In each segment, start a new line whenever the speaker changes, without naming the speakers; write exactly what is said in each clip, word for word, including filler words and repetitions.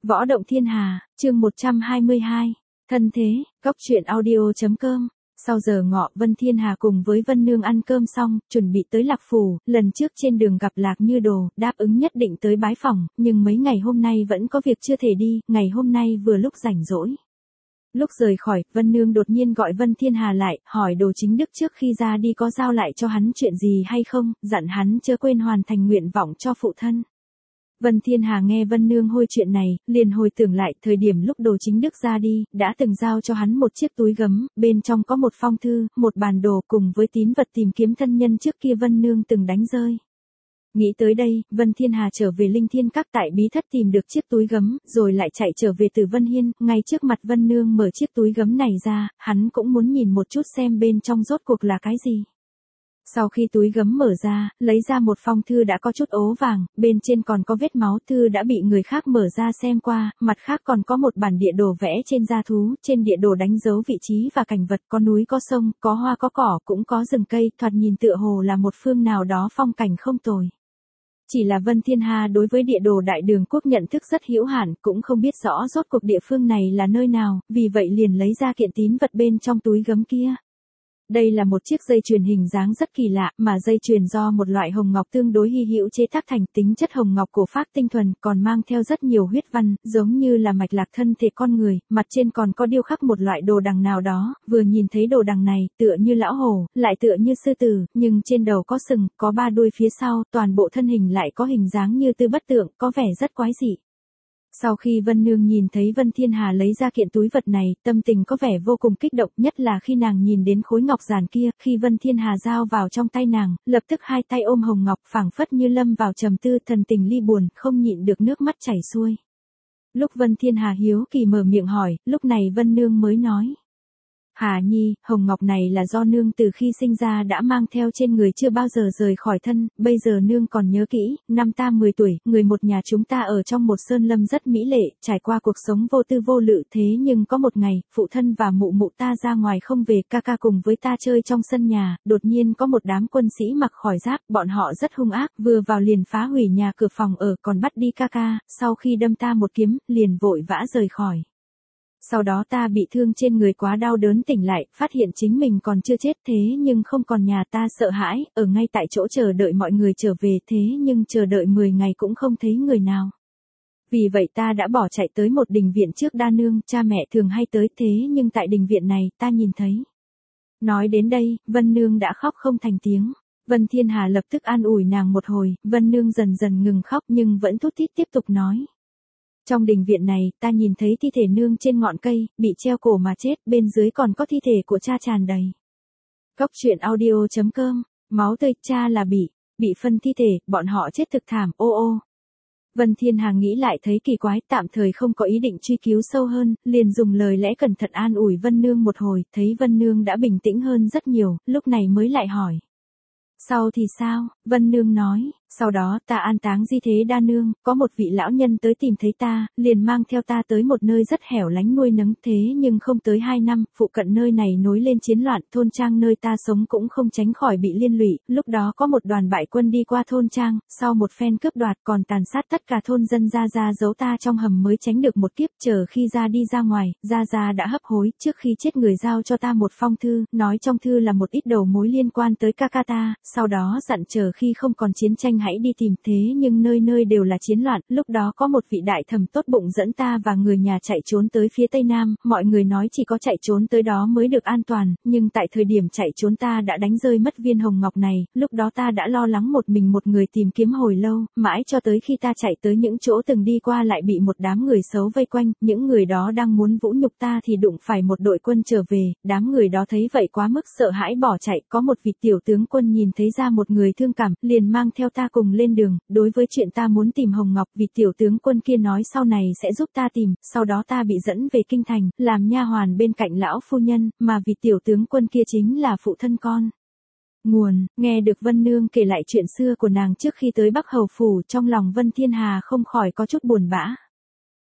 Võ động thiên hà, chương một trăm hai mươi hai. Thân thế, góc truyện audio.com. Sau giờ ngọ, Vân Thiên Hà cùng với Vân Nương ăn cơm xong, chuẩn bị tới Lạc Phủ, lần trước trên đường gặp Lạc Như Đồ, đáp ứng nhất định tới bái phỏng, nhưng mấy ngày hôm nay vẫn có việc chưa thể đi, ngày hôm nay vừa lúc rảnh rỗi. Lúc rời khỏi, Vân Nương đột nhiên gọi Vân Thiên Hà lại, hỏi Đồ Chính Đức trước khi ra đi có giao lại cho hắn chuyện gì hay không, dặn hắn chớ quên hoàn thành nguyện vọng cho phụ thân. Vân Thiên Hà nghe Vân Nương hôi chuyện này, liền hồi tưởng lại thời điểm lúc Đồ Chính Đức ra đi, đã từng giao cho hắn một chiếc túi gấm, bên trong có một phong thư, một bản đồ cùng với tín vật tìm kiếm thân nhân trước kia Vân Nương từng đánh rơi. Nghĩ tới đây, Vân Thiên Hà trở về Linh Thiên Các tại bí thất tìm được chiếc túi gấm, rồi lại chạy trở về từ Vân Hiên, ngay trước mặt Vân Nương mở chiếc túi gấm này ra, hắn cũng muốn nhìn một chút xem bên trong rốt cuộc là cái gì. Sau khi túi gấm mở ra, lấy ra một phong thư đã có chút ố vàng, bên trên còn có vết máu, thư đã bị người khác mở ra xem qua, mặt khác còn có một bản địa đồ vẽ trên da thú, trên địa đồ đánh dấu vị trí và cảnh vật, có núi có sông, có hoa có cỏ, cũng có rừng cây, thoạt nhìn tựa hồ là một phương nào đó phong cảnh không tồi. Chỉ là Vân Thiên Hà đối với địa đồ Đại Đường Quốc nhận thức rất hữu hạn, cũng không biết rõ rốt cuộc địa phương này là nơi nào, vì vậy liền lấy ra kiện tín vật bên trong túi gấm kia. Đây là một chiếc dây chuyền hình dáng rất kỳ lạ, mà dây chuyền do một loại hồng ngọc tương đối hy hữu chế tác thành, tính chất hồng ngọc cổ phác tinh thuần, còn mang theo rất nhiều huyết văn, giống như là mạch lạc thân thể con người, mặt trên còn có điêu khắc một loại đồ đằng nào đó, vừa nhìn thấy đồ đằng này, tựa như lão hổ, lại tựa như sư tử, nhưng trên đầu có sừng, có ba đuôi phía sau, toàn bộ thân hình lại có hình dáng như Tư Bất Tượng, có vẻ rất quái dị. Sau khi Vân Nương nhìn thấy Vân Thiên Hà lấy ra kiện túi vật này, tâm tình có vẻ vô cùng kích động, nhất là khi nàng nhìn đến khối ngọc giản kia, khi Vân Thiên Hà giao vào trong tay nàng, lập tức hai tay ôm hồng ngọc, phảng phất như lâm vào trầm tư, thần tình ly buồn, không nhịn được nước mắt chảy xuôi. Lúc Vân Thiên Hà hiếu kỳ mở miệng hỏi, lúc này Vân Nương mới nói: Hà Nhi, hồng ngọc này là do nương từ khi sinh ra đã mang theo trên người chưa bao giờ rời khỏi thân, bây giờ nương còn nhớ kỹ, năm ta mười tuổi, người một nhà chúng ta ở trong một sơn lâm rất mỹ lệ, trải qua cuộc sống vô tư vô lự, thế nhưng có một ngày, phụ thân và mụ mụ ta ra ngoài không về, ca ca cùng với ta chơi trong sân nhà, đột nhiên có một đám quân sĩ mặc khải giáp, bọn họ rất hung ác, vừa vào liền phá hủy nhà cửa phòng ở, còn bắt đi ca ca, sau khi đâm ta một kiếm, liền vội vã rời khỏi. Sau đó ta bị thương trên người quá đau đớn tỉnh lại, phát hiện chính mình còn chưa chết, thế nhưng không còn nhà, ta sợ hãi, ở ngay tại chỗ chờ đợi mọi người trở về, thế nhưng chờ đợi mười ngày cũng không thấy người nào. Vì vậy ta đã bỏ chạy tới một đình viện trước Đa Nương, cha mẹ thường hay tới, thế nhưng tại đình viện này, ta nhìn thấy. Nói đến đây, Vân Nương đã khóc không thành tiếng. Vân Thiên Hà lập tức an ủi nàng một hồi, Vân Nương dần dần ngừng khóc nhưng vẫn thút thít tiếp tục nói. Trong đình viện này, ta nhìn thấy thi thể nương trên ngọn cây, bị treo cổ mà chết, bên dưới còn có thi thể của cha tràn đầy. Góc truyện audio.com, máu tươi, cha là bị, bị phân thi thể, bọn họ chết thực thảm, ô ô. Vân Thiên Hà nghĩ lại thấy kỳ quái, tạm thời không có ý định truy cứu sâu hơn, liền dùng lời lẽ cẩn thận an ủi Vân Nương một hồi, thấy Vân Nương đã bình tĩnh hơn rất nhiều, lúc này mới lại hỏi. Sau thì sao? Vân Nương nói, sau đó ta an táng di thế Đa Nương, có một vị lão nhân tới tìm thấy ta, liền mang theo ta tới một nơi rất hẻo lánh nuôi nấng, thế nhưng không tới hai năm, phụ cận nơi này nối lên chiến loạn, thôn trang nơi ta sống cũng không tránh khỏi bị liên lụy, lúc đó có một đoàn bại quân đi qua thôn trang, sau một phen cướp đoạt còn tàn sát tất cả thôn dân, Gia Gia giấu ta trong hầm mới tránh được một kiếp, chờ khi ra đi ra ngoài, Gia Gia đã hấp hối, trước khi chết người giao cho ta một phong thư, nói trong thư là một ít đầu mối liên quan tới ca ca ta, sau đó dặn chờ khi không còn chiến tranh hãy đi tìm, thế nhưng nơi nơi đều là chiến loạn, lúc đó có một vị đại thẩm tốt bụng dẫn ta và người nhà chạy trốn tới phía tây nam, mọi người nói chỉ có chạy trốn tới đó mới được an toàn, nhưng tại thời điểm chạy trốn ta đã đánh rơi mất viên hồng ngọc này, lúc đó ta đã lo lắng một mình một người tìm kiếm hồi lâu, mãi cho tới khi ta chạy tới những chỗ từng đi qua lại bị một đám người xấu vây quanh, những người đó đang muốn vũ nhục ta thì đụng phải một đội quân trở về, đám người đó thấy vậy quá mức sợ hãi bỏ chạy, có một vị tiểu tướng quân nhìn thấy ra một người thương cảm, liền mang theo ta cùng lên đường, đối với chuyện ta muốn tìm Hồng Ngọc, vị tiểu tướng quân kia nói sau này sẽ giúp ta tìm, sau đó ta bị dẫn về kinh thành, làm nha hoàn bên cạnh lão phu nhân, mà vị tiểu tướng quân kia chính là phụ thân con. Nguồn, nghe được Vân Nương kể lại chuyện xưa của nàng trước khi tới Bắc Hầu Phủ, trong lòng Vân Thiên Hà không khỏi có chút buồn bã.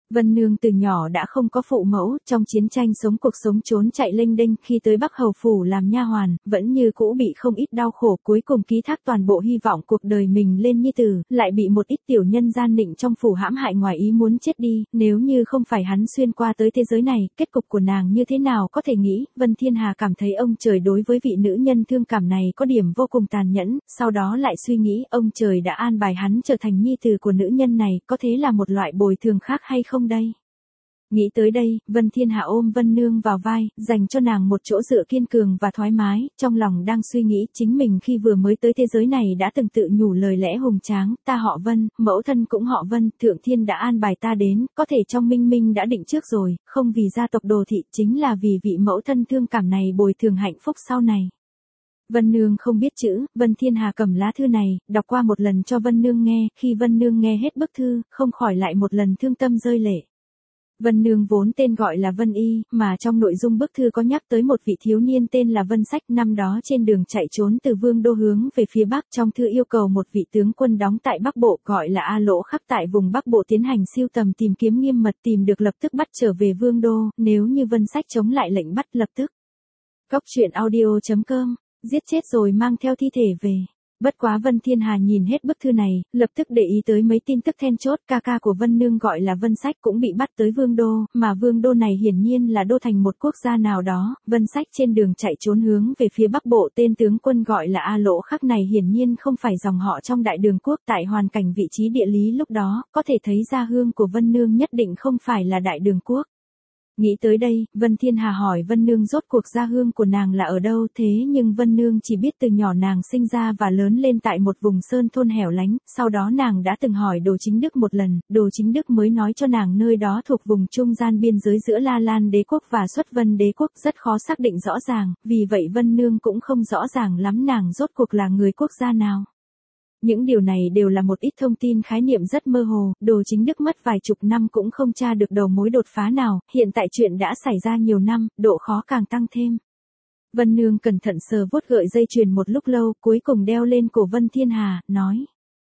Vân Nương từ nhỏ đã không có phụ mẫu, trong chiến tranh sống cuộc sống trốn chạy lênh đênh, khi tới Bắc Hầu phủ làm nha hoàn, vẫn như cũ bị không ít đau khổ, cuối cùng ký thác toàn bộ hy vọng cuộc đời mình lên nhi tử, lại bị một ít tiểu nhân gian nịnh trong phủ hãm hại ngoài ý muốn chết đi, nếu như không phải hắn xuyên qua tới thế giới này, kết cục của nàng như thế nào có thể nghĩ. Vân Thiên Hà cảm thấy ông trời đối với vị nữ nhân thương cảm này có điểm vô cùng tàn nhẫn, sau đó lại suy nghĩ ông trời đã an bài hắn trở thành nhi tử của nữ nhân này, có thế là một loại bồi thường khác hay không đây? Nghĩ tới đây, Vân Thiên Hạ ôm Vân Nương vào vai, dành cho nàng một chỗ dựa kiên cường và thoải mái, trong lòng đang suy nghĩ chính mình khi vừa mới tới thế giới này đã từng tự nhủ lời lẽ hùng tráng, ta họ Vân, mẫu thân cũng họ Vân, thượng thiên đã an bài ta đến, có thể trong minh minh đã định trước rồi, không vì gia tộc đồ thị, chính là vì vị mẫu thân thương cảm này bồi thường hạnh phúc sau này. Vân Nương không biết chữ, Vân Thiên Hà cầm lá thư này, đọc qua một lần cho Vân Nương nghe, khi Vân Nương nghe hết bức thư, không khỏi lại một lần thương tâm rơi lệ. Vân Nương vốn tên gọi là Vân Y, mà trong nội dung bức thư có nhắc tới một vị thiếu niên tên là Vân Sách, năm đó trên đường chạy trốn từ Vương Đô hướng về phía Bắc, trong thư yêu cầu một vị tướng quân đóng tại Bắc Bộ gọi là A Lỗ Khắc tại vùng Bắc Bộ tiến hành siêu tầm tìm kiếm nghiêm mật, tìm được lập tức bắt trở về Vương Đô, nếu như Vân Sách chống lại lệnh bắt lập tức. Góc truyện audio chấm com, giết chết rồi mang theo thi thể về. Bất quá Vân Thiên Hà nhìn hết bức thư này, lập tức để ý tới mấy tin tức then chốt, ca ca của Vân Nương gọi là Vân Sách cũng bị bắt tới Vương Đô, mà Vương Đô này hiển nhiên là đô thành một quốc gia nào đó, Vân Sách trên đường chạy trốn hướng về phía Bắc Bộ, tên tướng quân gọi là A Lỗ Khắc này hiển nhiên không phải dòng họ trong Đại Đường quốc, tại hoàn cảnh vị trí địa lý lúc đó, có thể thấy gia hương của Vân Nương nhất định không phải là Đại Đường quốc. Nghĩ tới đây, Vân Thiên Hà hỏi Vân Nương rốt cuộc gia hương của nàng là ở đâu, thế nhưng Vân Nương chỉ biết từ nhỏ nàng sinh ra và lớn lên tại một vùng sơn thôn hẻo lánh, sau đó nàng đã từng hỏi Đồ Chính Đức một lần, Đồ Chính Đức mới nói cho nàng nơi đó thuộc vùng trung gian biên giới giữa La Lan đế quốc và Xuất Vân đế quốc, rất khó xác định rõ ràng, vì vậy Vân Nương cũng không rõ ràng lắm nàng rốt cuộc là người quốc gia nào. Những điều này đều là một ít thông tin khái niệm rất mơ hồ, Đồ Chính Đức mất vài chục năm cũng không tra được đầu mối đột phá nào, hiện tại chuyện đã xảy ra nhiều năm, độ khó càng tăng thêm. Vân Nương cẩn thận sờ vuốt gợi dây chuyền một lúc lâu, cuối cùng đeo lên cổ Vân Thiên Hà, nói.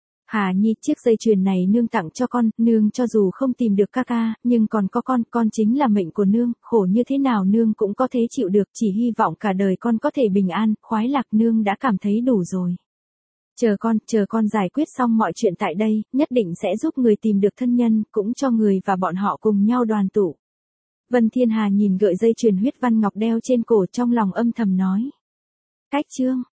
Hà Nhi, chiếc dây chuyền này nương tặng cho con, nương cho dù không tìm được ca ca, nhưng còn có con, con chính là mệnh của nương, khổ như thế nào nương cũng có thể chịu được, chỉ hy vọng cả đời con có thể bình an, khoái lạc, nương đã cảm thấy đủ rồi. Chờ con, chờ con giải quyết xong mọi chuyện tại đây, nhất định sẽ giúp người tìm được thân nhân, cũng cho người và bọn họ cùng nhau đoàn tụ. Vân Thiên Hà nhìn gợi dây chuyền huyết văn ngọc đeo trên cổ, trong lòng âm thầm nói. Cách chương.